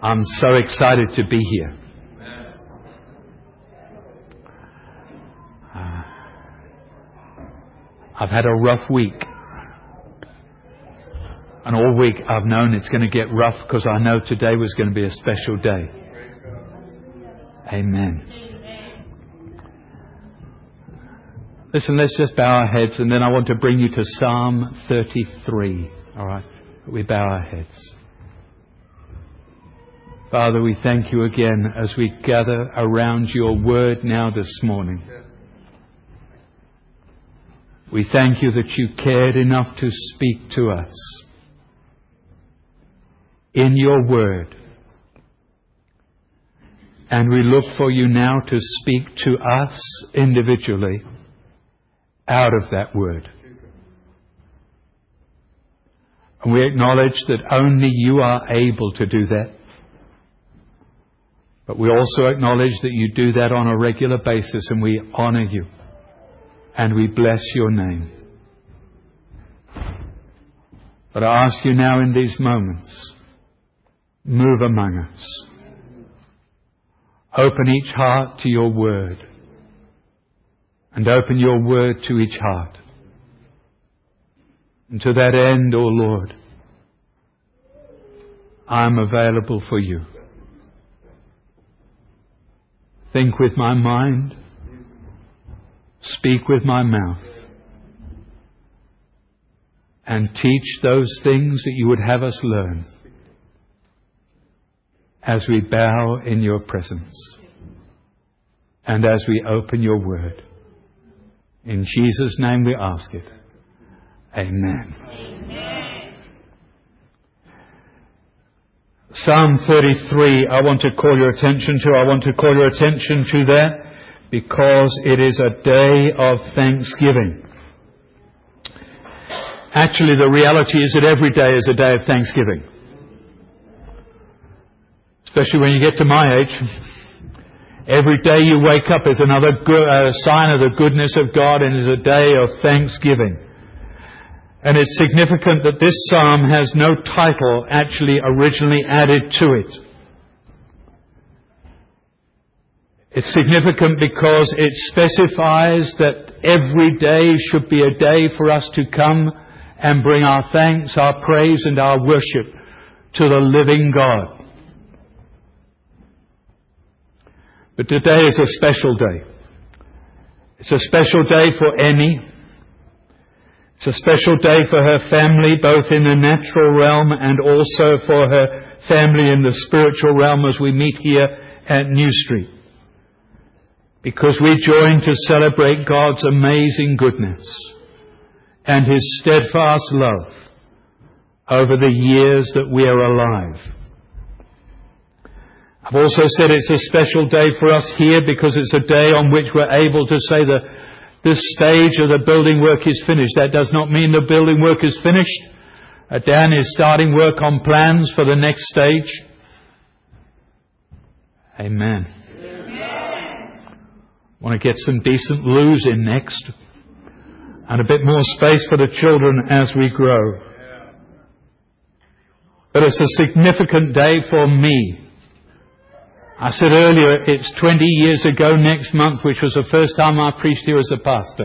I'm so excited to be here. I've had a rough week. And all week I've known it's going to get rough because I know today was going to be a special day. Amen. Listen, let's just bow our heads and then I want to bring you to Psalm 33. All right? We bow our heads. Father, we thank you again as we gather around your word now this morning. We thank you that you cared enough to speak to us in your word. And we look for you now to speak to us individually out of that word. And we acknowledge that only you are able to do that. But we also acknowledge that you do that on a regular basis, and we honor you. And we bless your name. But I ask you now in these moments, move among us. Open each heart to your word. And open your word to each heart. And to that end, O Lord, I am available for you. Think with my mind. Speak with my mouth. And teach those things that you would have us learn as we bow in your presence and as we open your word. In Jesus' name we ask it. Amen. Amen. Psalm 33, I want to call your attention to. I want to call your attention to that because it is a day of thanksgiving. Actually, the reality is that every day is a day of thanksgiving. Especially when you get to my age. Every day you wake up is another sign of the goodness of God and is a day of thanksgiving. And it's significant that this psalm has no title actually originally added to it. It's significant because it specifies that every day should be a day for us to come and bring our thanks, our praise and our worship to the living God. But today is a special day. It's a special day for Annie. It's a special day for her family, both in the natural realm and also for her family in the spiritual realm as we meet here at New Street. Because we join to celebrate God's amazing goodness and His steadfast love over the years that we are alive. I've also said it's a special day for us here because it's a day on which we're able to say that this stage of the building work is finished. That does not mean the building work is finished. Dan is starting work on plans for the next stage. Amen. Want to get some decent loos in next. And a bit more space for the children as we grow. But it's a significant day for me. I said earlier, it's 20 years ago next month, which was the first time I preached here as a pastor.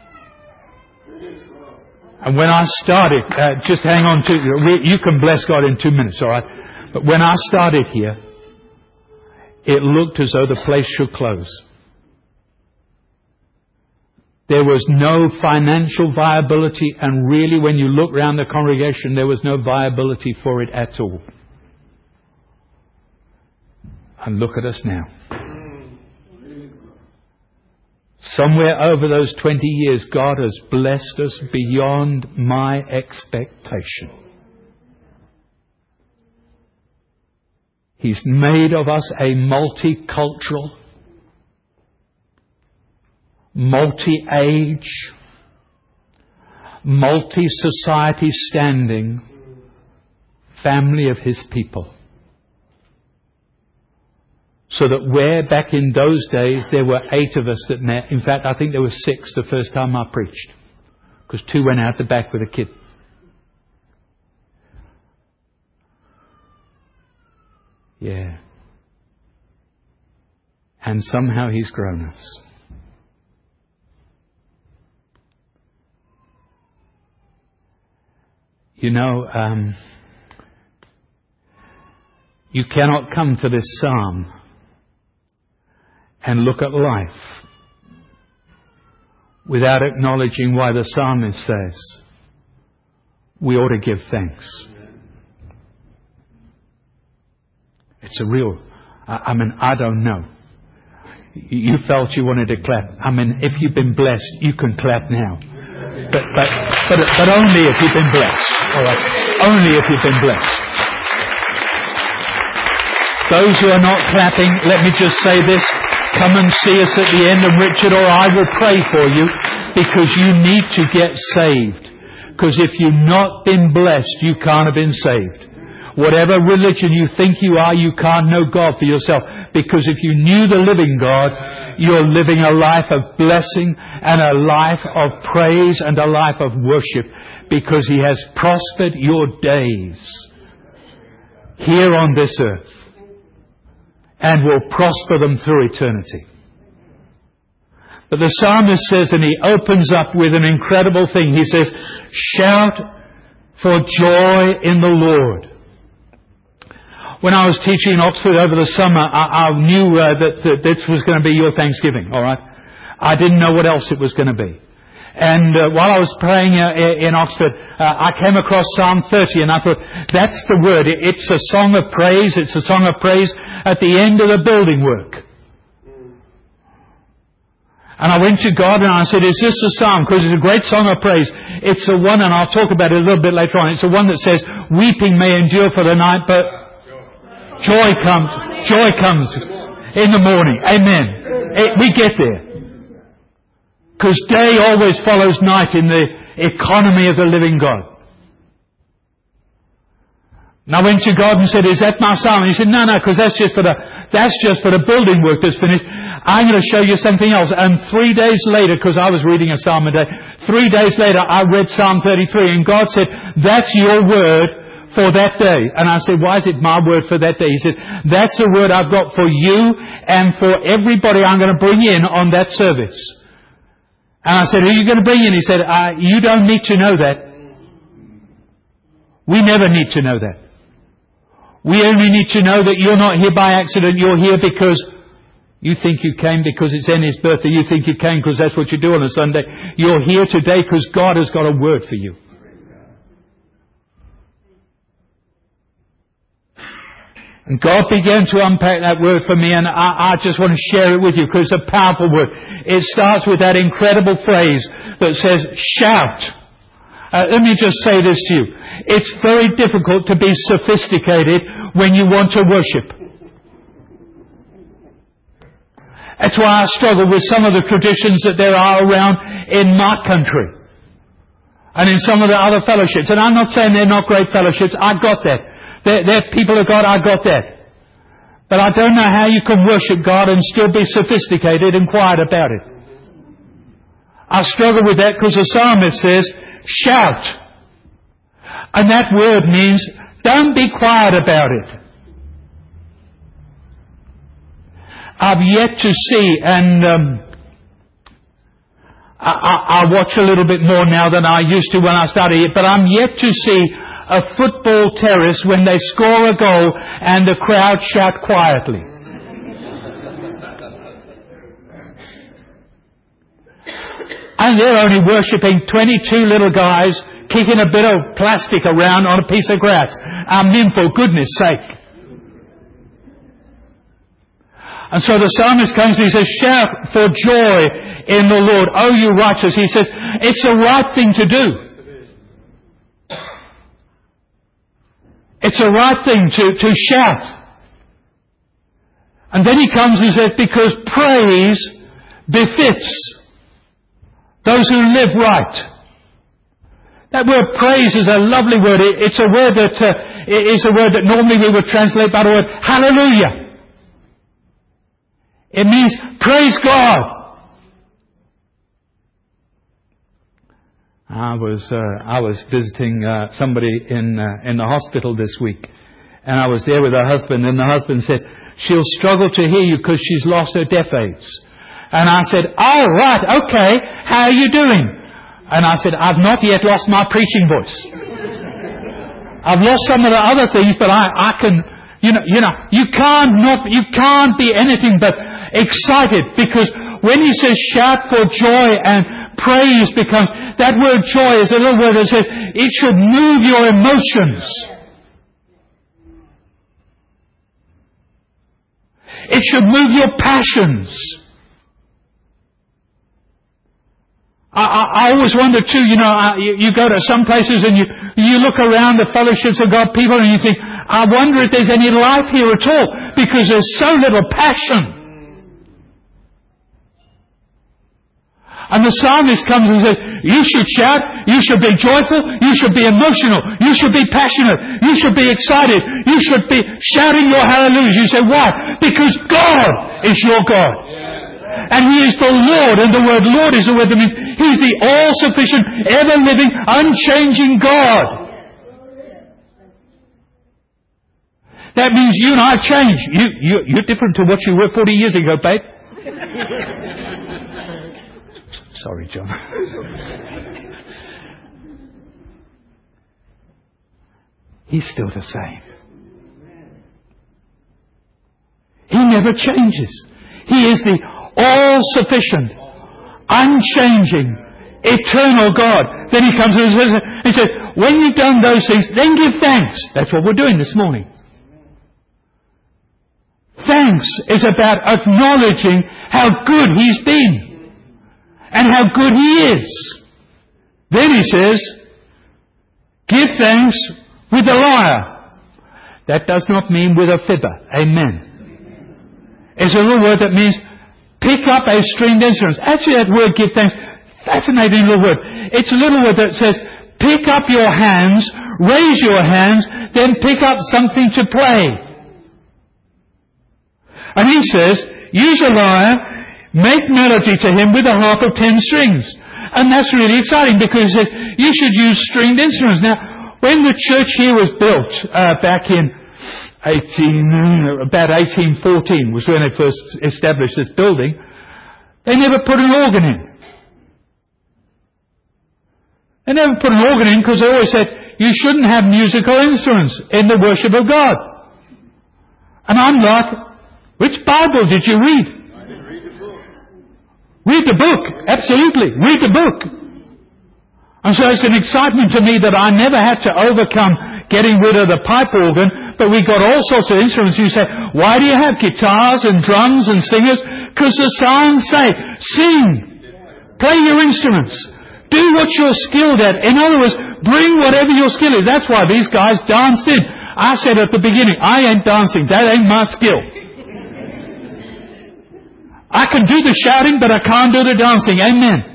And when I started, just hang on to, you can bless God in 2 minutes, alright? But when I started here, it looked as though the place should close. There was no financial viability, and really when you look around the congregation, there was no viability for it at all. And look at us now. Somewhere over those 20 years, God has blessed us beyond my expectation. He's made of us a multicultural, multi-age, multi-society standing family of His people. So that where back in those days there were 8 of us that met. In fact, I think there were 6 the first time I preached. Because 2 went out the back with a kid. Yeah. And somehow He's grown us. You know, you cannot come to this psalm and look at life without acknowledging why the psalmist says we ought to give thanks. It's a real, I don't know. You felt you wanted to clap. If you've been blessed, you can clap now. But only if you've been blessed. All right. Only if you've been blessed. Those who are not clapping, let me just say this. Come and see us at the end, and Richard or I will pray for you, because you need to get saved. Because if you've not been blessed, you can't have been saved. Whatever religion you think you are, you can't know God for yourself. Because if you knew the living God, you're living a life of blessing and a life of praise and a life of worship, because He has prospered your days here on this earth and will prosper them through eternity. But the psalmist says, and he opens up with an incredible thing. He says, shout for joy in the Lord. When I was teaching in Oxford over the summer, I knew that this was going to be your Thanksgiving, all right? I didn't know what else it was going to be. And while I was praying in Oxford, I came across Psalm 30, and I thought, that's the word. It's a song of praise. It's a song of praise at the end of the building work. And I went to God and I said, is this a psalm? Because it's a great song of praise. It's the one, and I'll talk about it a little bit later on, it's the one that says, weeping may endure for the night, but joy comes in the morning. Amen. We get there. Because day always follows night in the economy of the living God. And I went to God and said, is that my psalm? And He said, no, because that's just for the building work that's finished. I'm going to show you something else. And 3 days later, because I was reading a psalm a day, 3 days later I read Psalm 33, and God said, that's your word for that day. And I said, why is it my word for that day? He said, that's the word I've got for you and for everybody I'm going to bring in on that service. And I said, who are you going to bring in? He said, you don't need to know that. We never need to know that. We only need to know that you're not here by accident. You're here because you think you came because it's Annie's birthday. You think you came because that's what you do on a Sunday. You're here today because God has got a word for you. And God began to unpack that word for me, and I just want to share it with you because it's a powerful word. It starts with that incredible phrase that says, shout. Let me just say this to you. It's very difficult to be sophisticated when you want to worship. That's why I struggle with some of the traditions that there are around in my country and in some of the other fellowships. And I'm not saying they're not great fellowships. I got that. They're people of God, I got that. But I don't know how you can worship God and still be sophisticated and quiet about it. I struggle with that because the psalmist says, shout. And that word means, don't be quiet about it. I've yet to see, and I watch a little bit more now than I used to when I started it, but I'm yet to see a football terrace when they score a goal and the crowd shout quietly. And they're only worshipping 22 little guys kicking a bit of plastic around on a piece of grass. Amen, for goodness sake. And so the psalmist comes and he says, shout for joy in the Lord, O you righteous. He says, it's the right thing to do. It's the right thing to shout. And then he comes and says, because praise befits those who live right. That word praise is a lovely word. It's a word that is a word that normally we would translate by the word hallelujah. It means praise God. I was visiting somebody in the hospital this week, And I was there with her husband, and the husband said, she'll struggle to hear you because she's lost her deaf aids. And I said, oh, right, okay, how are you doing? And I said, I've not yet lost my preaching voice. I've lost some of the other things, but I can, you can't be anything but excited, because when he says shout for joy and praise becomes, that word joy is a little word that says it should move your emotions. It should move your passions. I always wonder too, you go to some places and you look around the fellowships of God people and you think, I wonder if there's any life here at all, because there's so little passion. And the psalmist comes and says, you should shout, you should be joyful, you should be emotional, you should be passionate, you should be excited, you should be shouting your hallelujahs. You say, why? Because God is your God. And He is the Lord, and the word Lord is the word that means He's the all-sufficient, ever-living, unchanging God. That means you and I change. You're different to what you were 40 years ago, babe. Sorry, John. He's still the same. He never changes. He is the all-sufficient, unchanging, eternal God. Then He comes and He says, when you've done those things, then give thanks. That's what we're doing this morning. Thanks is about acknowledging how good He's been and how good He is. Then He says, give thanks with a lyre. That does not mean with a fibber. Amen. It's a little word that means pick up a stringed instrument. Actually, that word give thanks, fascinating little word. It's a little word that says pick up your hands, raise your hands, then pick up something to play. And He says, use a lyre, make melody to Him with a harp of 10 strings. And that's really exciting, because He says you should use stringed instruments. Now, when the church here was built back in about 1814 was when they first established this building, they never put an organ in. They never put an organ in because they always said you shouldn't have musical instruments in the worship of God. And I'm like, which Bible did you read? I did read the book. Read the book, absolutely. Read the book. And so it's an excitement to me that I never had to overcome getting rid of the pipe organ, but we got all sorts of instruments. You say, why do you have guitars and drums and singers? Because the Psalms say, sing, play your instruments, do what you're skilled at. In other words, bring whatever your skill is. That's why these guys danced in. I said at the beginning, I ain't dancing, that ain't my skill. I can do the shouting, but I can't do the dancing. Amen.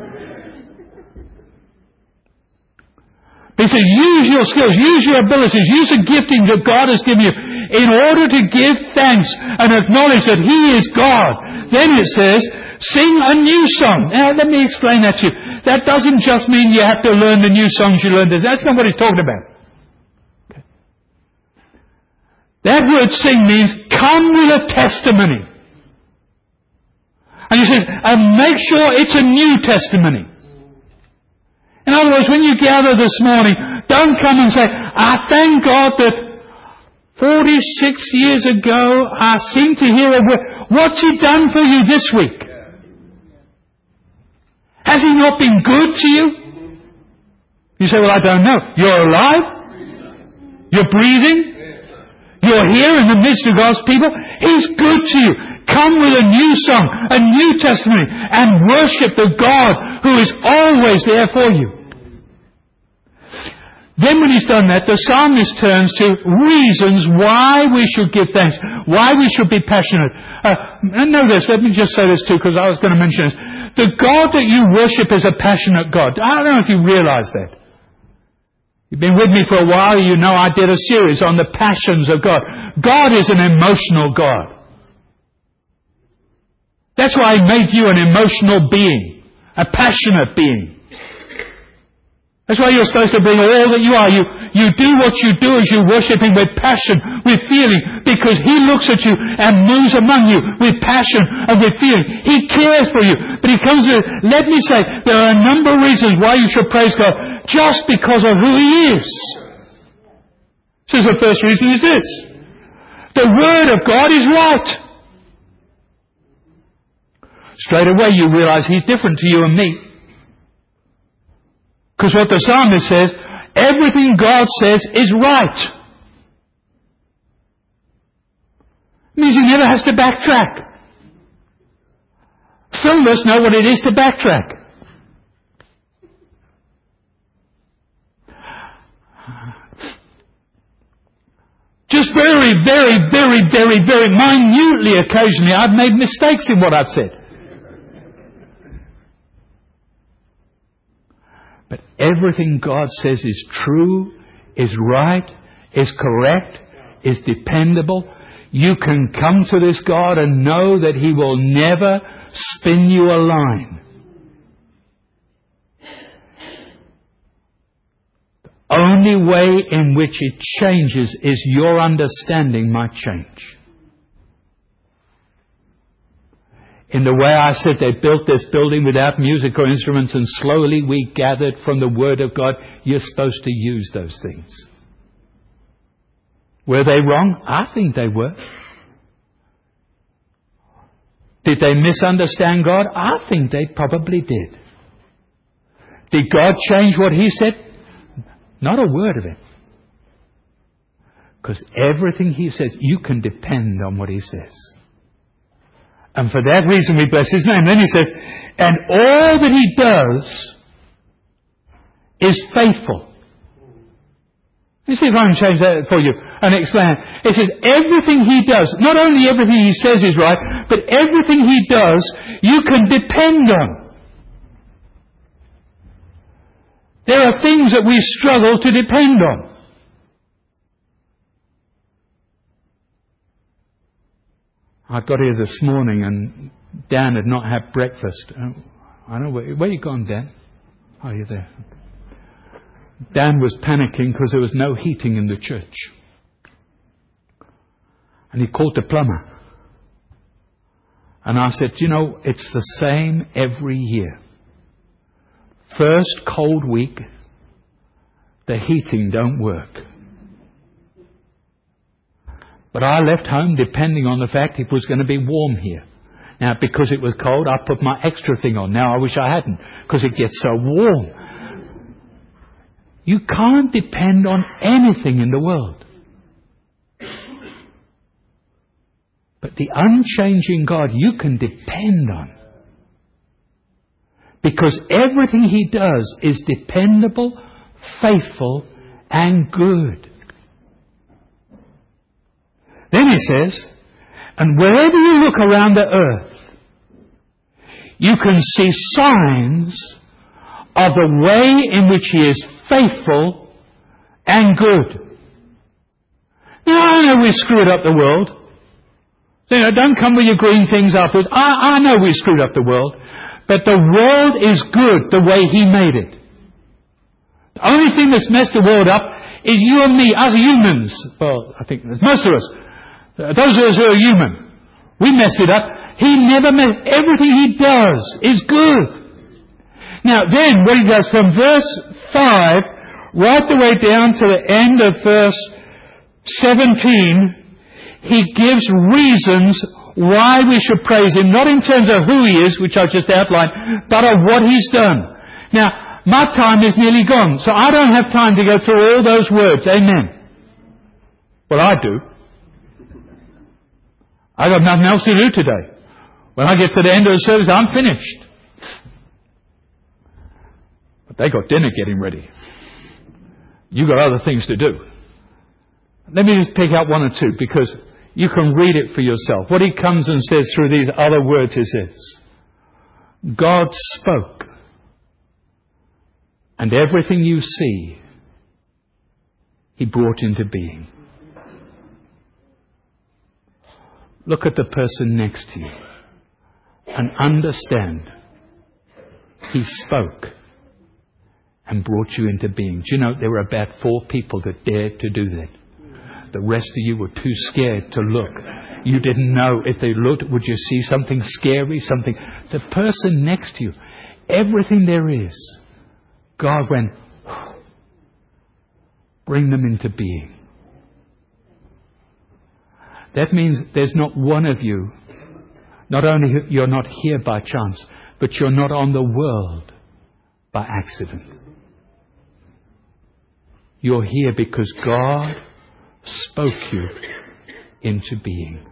He said, use your skills, use your abilities, use the gifting that God has given you in order to give thanks and acknowledge that He is God. Then it says, sing a new song. Now, let me explain that to you. That doesn't just mean you have to learn the new songs you learned. That's not what He's talking about. Okay. That word sing means come with a testimony. And He says, and make sure it's a new testimony. In other words, when you gather this morning, don't come and say, I thank God that 46 years ago I seem to hear a word. What's He done for you this week? Has He not been good to you? You say, well, I don't know. You're alive. You're breathing. You're here in the midst of God's people. He's good to you. Come with a new song, a new testimony, and worship the God who is always there for you. Then when He's done that, the psalmist turns to reasons why we should give thanks, why we should be passionate. And know this, let me just say this too, because I was going to mention this. The God that you worship is a passionate God. I don't know if you realize that. You've been with me for a while, you know I did a series on the passions of God. God is an emotional God. That's why He made you an emotional being, a passionate being. That's why you're supposed to bring all that you are. You do what you do as you worship Him with passion, with feeling, because He looks at you and moves among you with passion and with feeling. He cares for you. But He comes to, let me say, there are a number of reasons why you should praise God, just because of who He is. So the first reason is this. The Word of God is right. Straight away you realize He's different to you and me. Because what the psalmist says, everything God says is right. It means He never has to backtrack. Some of us know what it is to backtrack. Just very, very, very, very, very minutely occasionally I've made mistakes in what I've said. But everything God says is true, is right, is correct, is dependable. You can come to this God and know that He will never spin you a line. The only way in which it changes is your understanding might change. In the way I said they built this building without music or instruments, and slowly we gathered from the Word of God, you're supposed to use those things. Were they wrong? I think they were. Did they misunderstand God? I think they probably did. Did God change what He said? Not a word of it. Because everything He says, you can depend on what He says. And for that reason we bless His name. Then He says, and all that He does is faithful. Let me see if I can change that for you and explain it. It says, everything He does, not only everything He says is right, but everything He does, you can depend on. There are things that we struggle to depend on. I got here this morning and Dan had not had breakfast. I don't know where you gone, Dan? Oh, you're there. Dan was panicking because there was no heating in the church. And he called the plumber. And I said, you know, it's the same every year. First cold week, the heating don't work. But I left home depending on the fact it was going to be warm here. Now, because it was cold, I put my extra thing on. Now, I wish I hadn't, because it gets so warm. You can't depend on anything in the world. But the unchanging God you can depend on. Because everything He does is dependable, faithful, and good. Then He says, and wherever you look around the earth, you can see signs of the way in which He is faithful and good. Now, I know we screwed up the world. You know, don't come with your green things afterwards. I know we screwed up the world. But the world is good the way He made it. The only thing that's messed the world up is you and me, as humans. Well, I think most of us. Those of us who are human. We messed it up. He never messed. Everything He does is good. Now then, what He does from verse 5 right the way down to the end of verse 17, He gives reasons why we should praise Him, not in terms of who He is, which I just outlined, but of what He's done. Now, my time is nearly gone, so I don't have time to go through all those words. Amen. Well, I do. I got nothing else to do today. When I get to the end of the service, I'm finished. But they got dinner getting ready. You got other things to do. Let me just pick out one or two, because you can read it for yourself. What He comes and says through these other words is this. God spoke. And everything you see, He brought into being. Look at the person next to you and understand. He spoke. and brought you into being. Do you know, there were about 4 people that dared to do that. The rest of you were too scared to look. You didn't know if they looked, would you see something scary, something... The person next to you, everything there is, God went, bring them into being. That means there's not one of you, not only you're not here by chance, but you're not on the world by accident. You're here because God spoke you into being.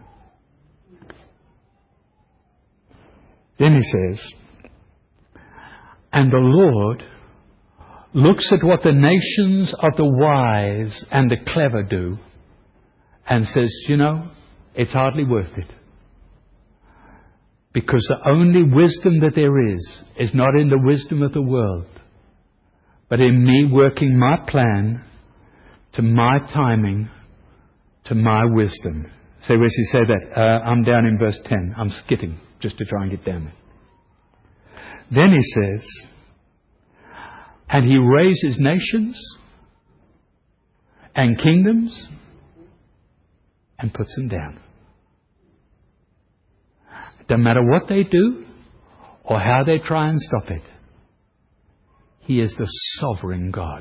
Then he says, and the Lord looks at what the nations of the wise and the clever do and says, you know, it's hardly worth it. Because the only wisdom that there is not in the wisdom of the world, but in me working my plan to my timing, to my wisdom. So where's he say that? I'm down in verse 10. I'm skipping just to try and get down there. Then he says, and he raises nations and kingdoms and puts them down. Doesn't matter what they do or how they try and stop it. He is the sovereign God.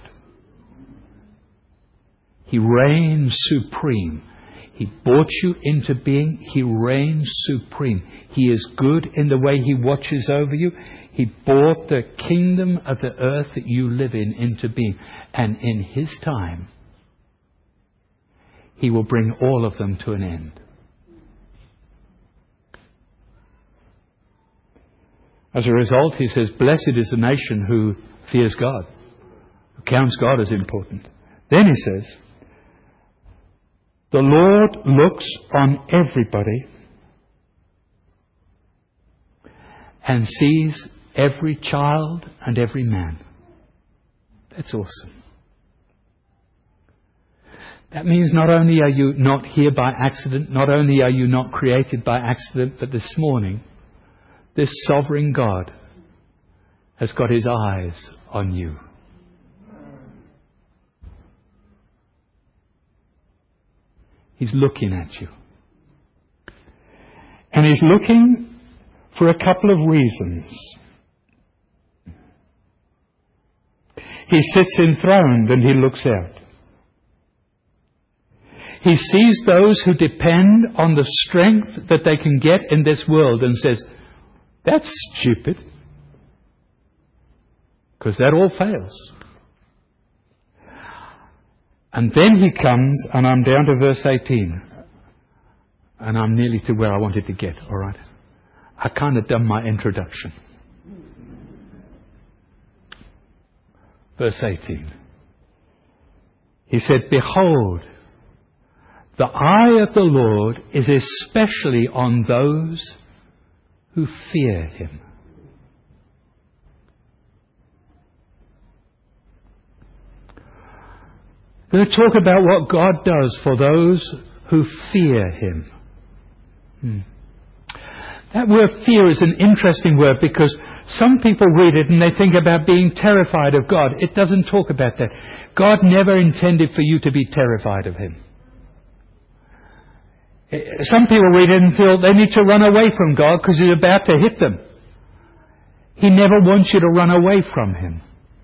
He reigns supreme. He brought you into being. He reigns supreme. He is good in the way He watches over you. He brought the kingdom of the earth that you live in into being. And in His time, He will bring all of them to an end. As a result, he says, blessed is the nation who fears God, who counts God as important. Then he says, the Lord looks on everybody and sees every child and every man. That's awesome. That means not only are you not here by accident, not only are you not created by accident, but this morning, this sovereign God has got His eyes on you. He's looking at you. And He's looking for a couple of reasons. He sits enthroned and He looks out. He sees those who depend on the strength that they can get in this world and says, that's stupid. Because that all fails. And then He comes, and I'm down to verse 18. And I'm nearly to where I wanted to get, all right? I kind of done my introduction. Verse 18. He said, behold, the eye of the Lord is especially on those who fear Him. I'm going to talk about what God does for those who fear Him. That word fear is an interesting word because some people read it and they think about being terrified of God. It doesn't talk about that. God never intended for you to be terrified of Him. Some people read it and feel they need to run away from God because He's about to hit them. He never wants you to run away from Him.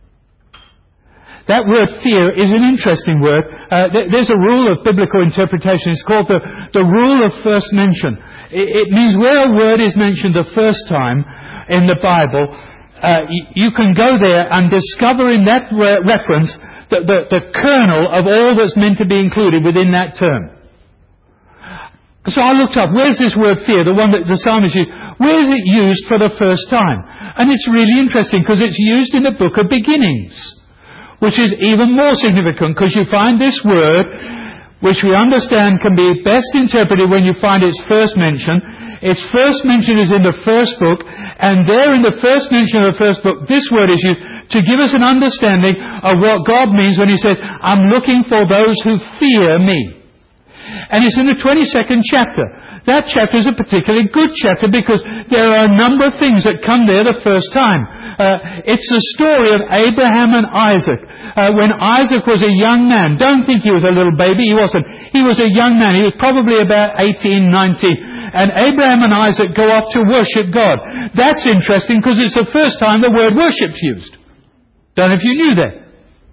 That word fear is an interesting word. There's a rule of biblical interpretation. It's called the rule of first mention. It means where a word is mentioned the first time in the Bible, you can go there and discover in that reference the kernel of all that's meant to be included within that term. So I looked up, where's this word fear, the one that the psalmist used, where is it used for the first time? And it's really interesting because it's used in the book of beginnings, which is even more significant because you find this word, which we understand can be best interpreted when you find its first mention. Its first mention is in the first book, and there in the first mention of the first book, this word is used to give us an understanding of what God means when He says, I'm looking for those who fear Me. And it's in the 22nd chapter. That chapter is a particularly good chapter because there are a number of things that come there the first time. It's the story of Abraham and Isaac. When Isaac was a young man, don't think he was a little baby, he wasn't. He was a young man, he was probably about 18, 19. And Abraham and Isaac go off to worship God. That's interesting because it's the first time the word worship's used. Don't know if you knew that.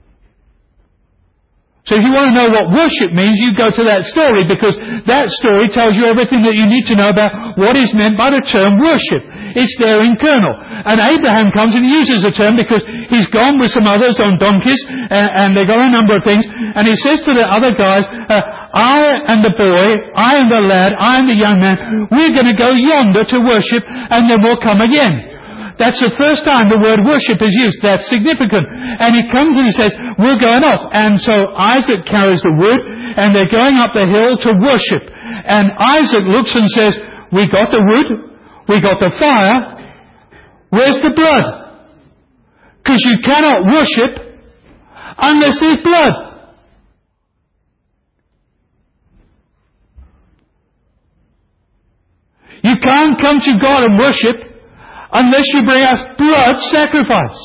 So if you want to know what worship means, you go to that story, because that story tells you everything that you need to know about what is meant by the term worship. It's there in kernel. And Abraham comes and uses the term because he's gone with some others on donkeys, and they got a number of things, and he says to the other guys, I and the boy, I and the lad, I and the young man, we're going to go yonder to worship, and then we'll come again. That's the first time the word worship is used. That's significant. And he comes and he says, we're going off. And so Isaac carries the wood, and they're going up the hill to worship. And Isaac looks and says, we got the wood, we got the fire, where's the blood? Because you cannot worship unless there's blood. You can't come to God and worship unless you bring us blood sacrifice.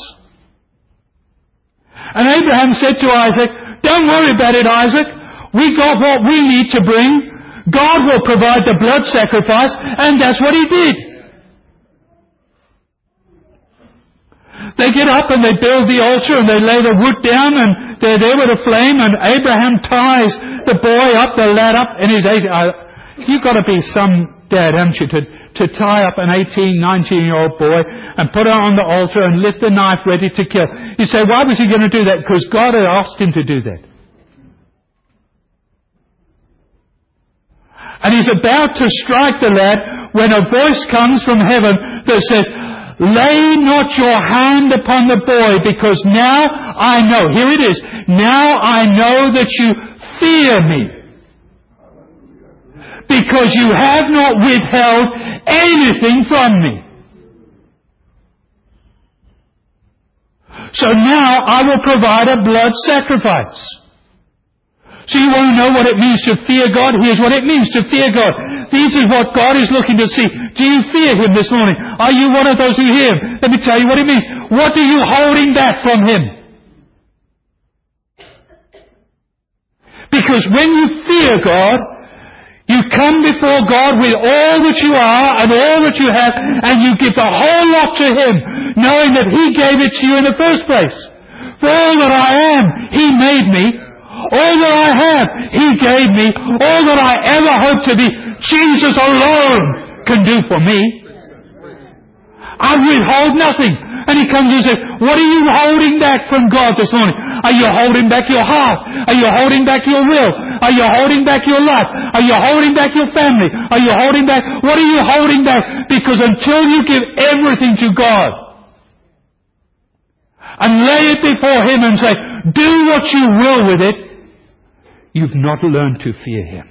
And Abraham said to Isaac, don't worry about it, Isaac. We got what we need to bring. God will provide the blood sacrifice, and that's what he did. They get up and they build the altar and they lay the wood down, and they're there with a flame, and Abraham ties the boy up, the lad up, and he's 8. You've got to be some dad, haven't you, to tie up an 18, 19-year-old boy and put it on the altar and lift the knife ready to kill. You say, why was he going to do that? Because God had asked him to do that. And he's about to strike the lad when a voice comes from heaven that says, lay not your hand upon the boy, because now I know, here it is, now I know that you fear me, because you have not withheld anything from me. So now I will provide a blood sacrifice. So you want to know what it means to fear God? Here's what it means to fear God. This is what God is looking to see. Do you fear Him this morning? Are you one of those who hear Him? Let me tell you what it means. What are you holding back from Him? Because when you fear God, you come before God with all that you are and all that you have, and you give the whole lot to Him, knowing that He gave it to you in the first place. For all that I am, He made me. All that I have, He gave me. All that I ever hope to be, Jesus alone can do for me. I withhold nothing. And He comes and says, what are you holding back from God this morning? Are you holding back your heart? Are you holding back your will? Are you holding back your life? Are you holding back your family? Are you holding back? What are you holding back? Because until you give everything to God and lay it before Him and say, do what you will with it, you've not learned to fear Him.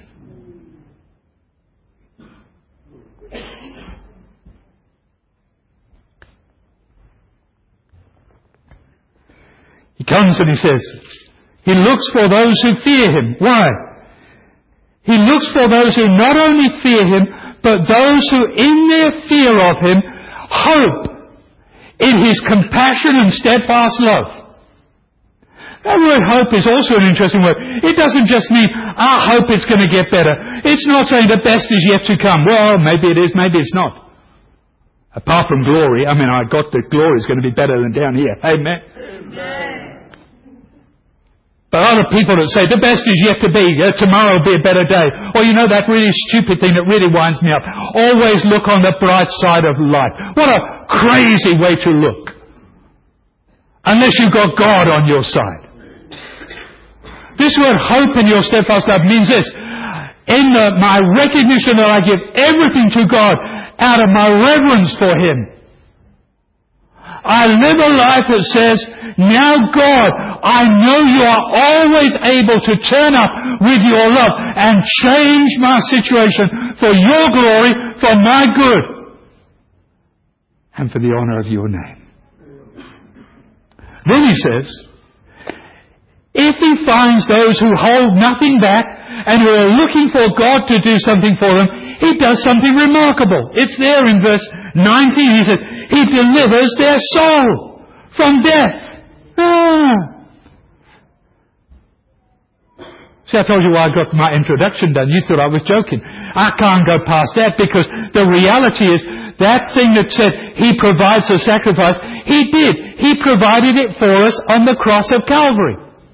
He comes and He says, He looks for those who fear Him. Why? He looks for those who not only fear Him, but those who in their fear of Him hope in His compassion and steadfast love. That word hope is also an interesting word. It doesn't just mean, I hope it's going to get better. It's not saying the best is yet to come. Well, maybe it is, maybe it's not. Apart from glory, I got the glory is going to be better than down here. Amen. Amen. But other people that say, the best is yet to be, tomorrow will be a better day. Or you know that really stupid thing that really winds me up. Always look on the bright side of life. What a crazy way to look. Unless you've got God on your side. This word hope in your steadfast love means this. In my recognition that I give everything to God out of my reverence for Him, I live a life that says, now God, I know you are always able to turn up with your love and change my situation for your glory, for my good, and for the honor of your name. Then He says, if He finds those who hold nothing back and who are looking for God to do something for them, He does something remarkable. It's there in verse 19. He said, He delivers their soul from death. See, I told you why I got my introduction done. You thought I was joking. I can't go past that, because the reality is that thing that said He provides the sacrifice, He did. He provided it for us on the cross of Calvary.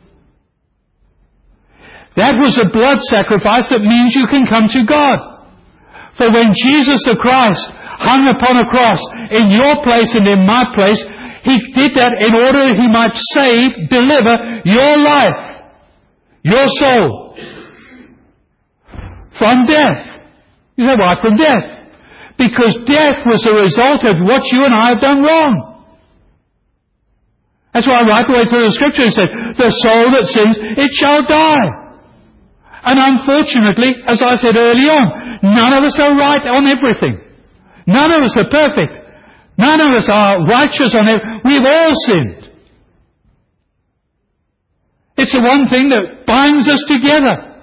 That was a blood sacrifice that means you can come to God. For when Jesus the Christ hung upon a cross in your place and in my place, He did that in order that He might save, deliver your life, your soul, from death. You say, why from death? Because death was a result of what you and I have done wrong. That's why right the way through the Scripture it said, the soul that sins, it shall die. And unfortunately, as I said early on, none of us are right on everything. None of us are perfect. None of us are righteous on everything. We've all sinned. It's the one thing that binds us together.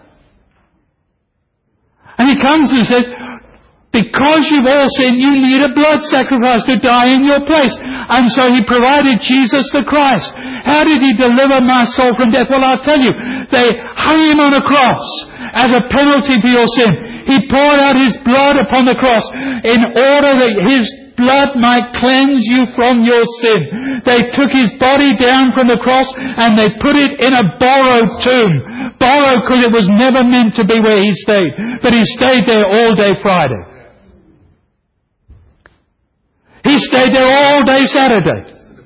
And He comes and says, because you've all sinned, you need a blood sacrifice to die in your place. And so He provided Jesus the Christ. How did He deliver my soul from death? Well, I'll tell you. They hung Him on a cross as a penalty for your sin. He poured out His blood upon the cross in order that His blood might cleanse you from your sin. They took His body down from the cross and they put it in a borrowed tomb. Borrowed because it was never meant to be where He stayed. But He stayed there all day Friday. He stayed there all day Saturday.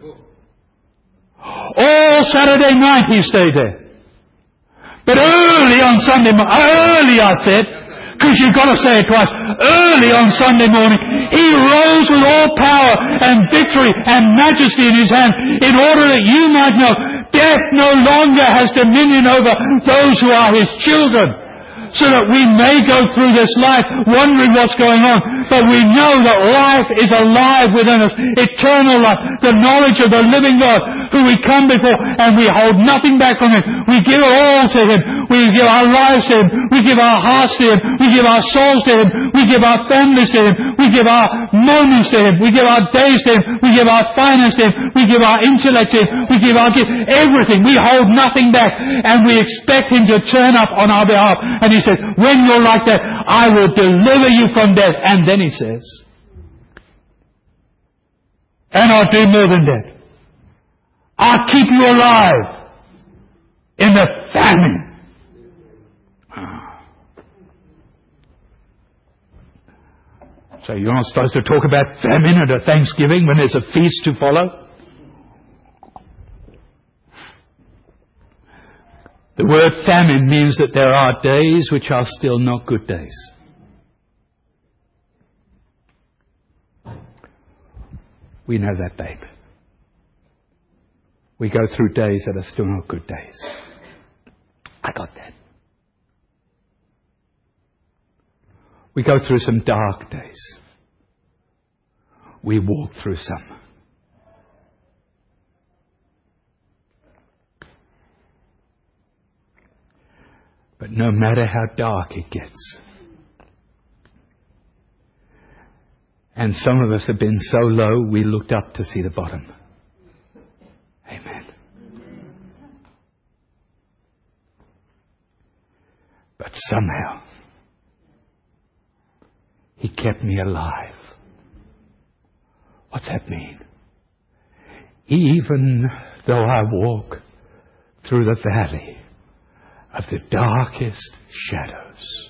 All Saturday night He stayed there. But early on Sunday morning, early I said, because you've got to say it twice, early on Sunday morning, He rose with all power and victory and majesty in His hand in order that you might know death no longer has dominion over those who are His children. So that we may go through this life wondering what's going on. But we know that life is alive within us. Eternal life. The knowledge of the living God who we come before, and we hold nothing back from Him. We give it all to Him. We give our lives to Him. We give our hearts to Him. We give our souls to Him. We give our families to Him. We give our moments to Him. We give our days to Him. We give our finance to Him. We give our intellect to Him. We give our gift. Everything. We hold nothing back. And we expect Him to turn up on our behalf. And He says, when you're like that, I will deliver you from death. And then He says, and I'll do more than that. I'll keep you alive in the famine. So you're not supposed to talk about famine at a Thanksgiving when there's a feast to follow? The word famine means that there are days which are still not good days. We know that, babe. We go through days that are still not good days. I got that. We go through some dark days. We walk through some. But no matter how dark it gets, and some of us have been so low we looked up to see the bottom. Amen. But somehow He kept me alive. What's that mean? Even though I walk through the valley of the darkest shadows,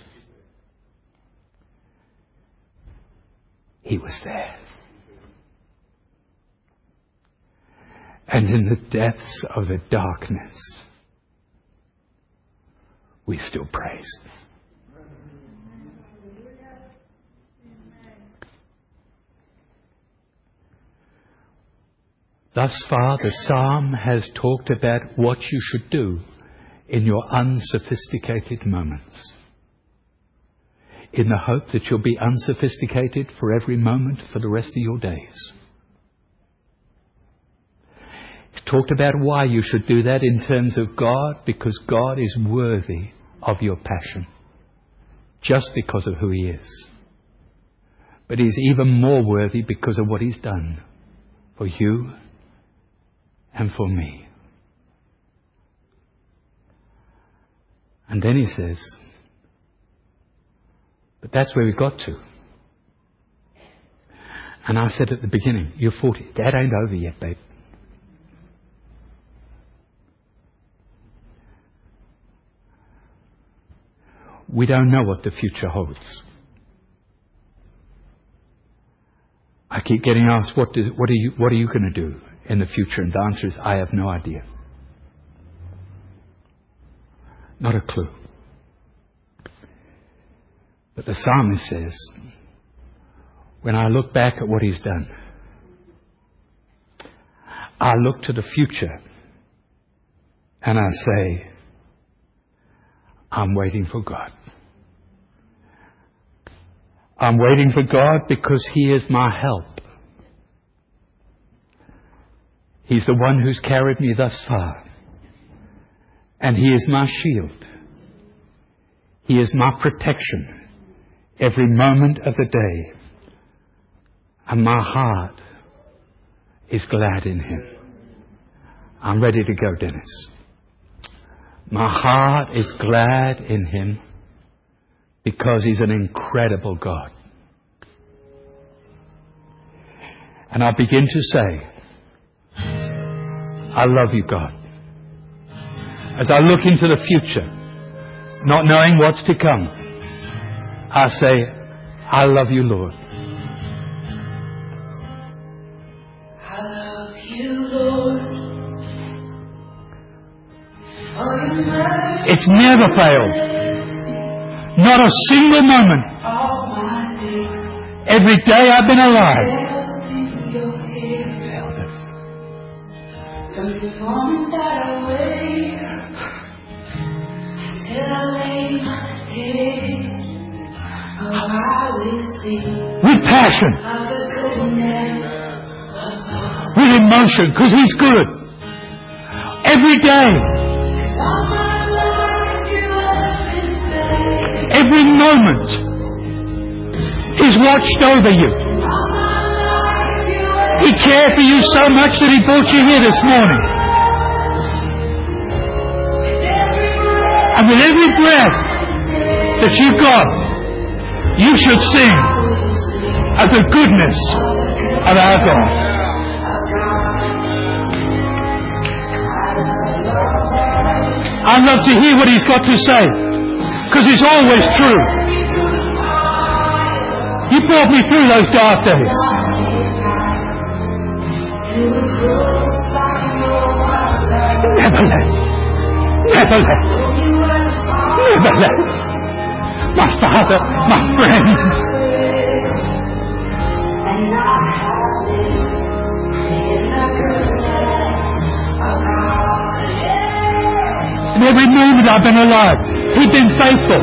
He was there. And in the depths of the darkness, we still praise. Thus far, the psalm has talked about what you should do in your unsophisticated moments, in the hope that you'll be unsophisticated for every moment for the rest of your days. He's talked about why you should do that in terms of God, because God is worthy of your passion, just because of who He is. But He's even more worthy because of what He's done. for you and for me. And then he says, but that's where we got to. And I said at the beginning, you're 40. That ain't over yet, babe. We don't know what the future holds. I keep getting asked, what are you going to do in the future? And the answer is, I have no idea. Not a clue. But the psalmist says, when I look back at what he's done, I look to the future and I say, I'm waiting for God. I'm waiting for God because He is my help. He's the one who's carried me thus far. And He is my shield. He is my protection every moment of the day. And my heart is glad in Him. I'm ready to go, Dennis. My heart is glad in Him because He's an incredible God. And I begin to say, I love you, God. As I look into the future, not knowing what's to come, I say, I love you, Lord. I love you, Lord. It's never failed. Not a single moment. Every day I've been alive. From the moment that I wake till I lay my head, I will sing With passion. of the goodness of God. With emotion, because He's good. Every day. All my life you have been faithful. Every moment. He's watched over you. All my life you have He cared for you so much that He brought you here this morning. And with every breath that you've got, you should sing of the goodness of our God. I love to hear what He's got to say, because it's always true. You brought me through those dark days. Never left. Never left. Never left. My Father, my friend. And every moment I've been alive, He's been faithful.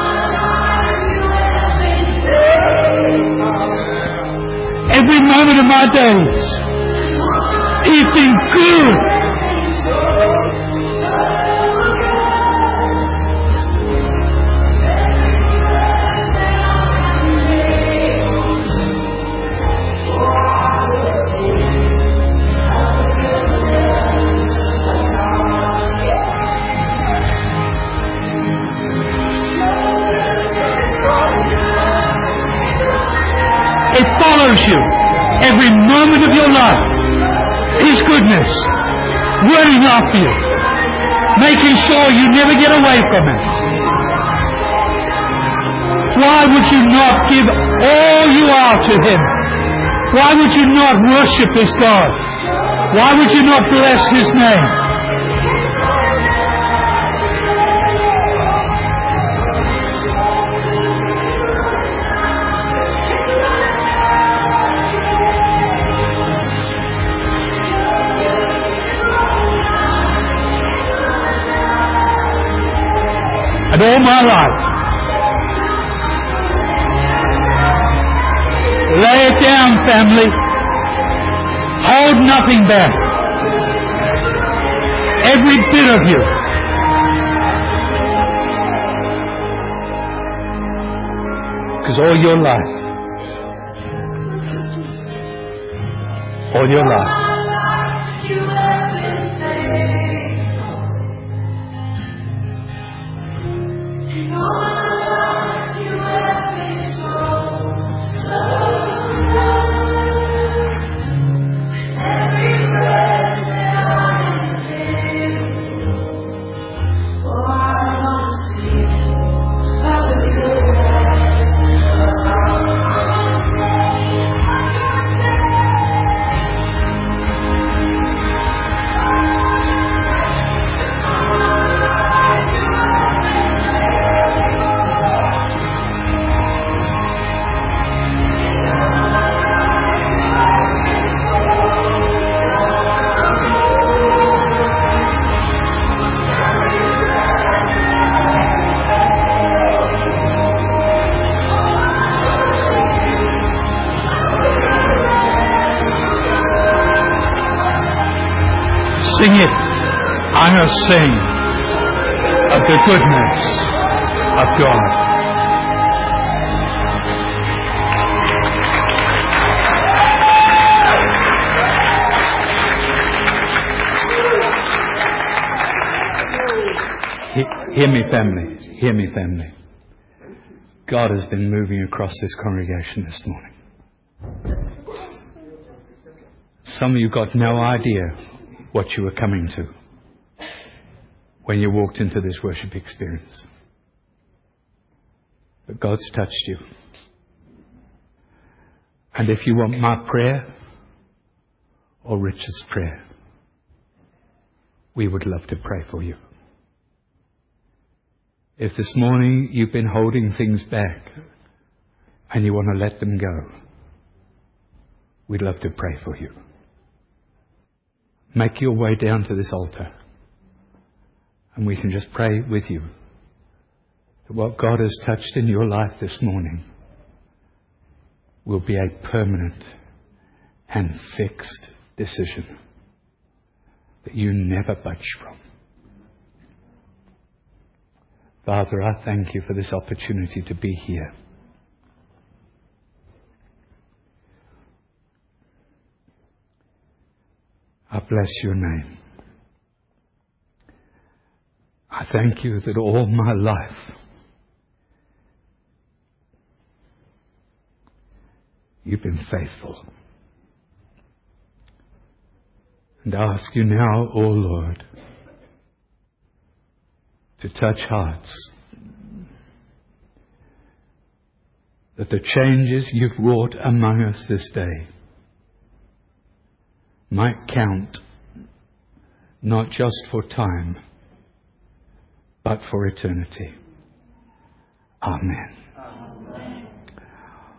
Every moment of my days, He's been good. It follows you every moment of your life. His goodness running after you, making sure you never get away from it. Why would you not give all you are to Him? Why would you not worship this God? Why would you not bless His name? And all my life, lay it down, family. Hold nothing back. Every bit of you. Because all your life, all your life. Sing it. I'm going to sing of the goodness of God. Hear me, family. Hear me, family. God has been moving across this congregation this morning. Some of you got no idea what you were coming to when you walked into this worship experience. But God's touched you. And if you want my prayer or Richard's prayer, we would love to pray for you. If this morning you've been holding things back and you want to let them go, we'd love to pray for you. Make your way down to this altar and we can just pray with you that what God has touched in your life this morning will be a permanent and fixed decision that you never budge from. Father, I thank you for this opportunity to be here. I bless your name. I thank you that all my life you've been faithful. And I ask you now, O Lord, to touch hearts, that the changes you've wrought among us this day might count not just for time, but for eternity. Amen.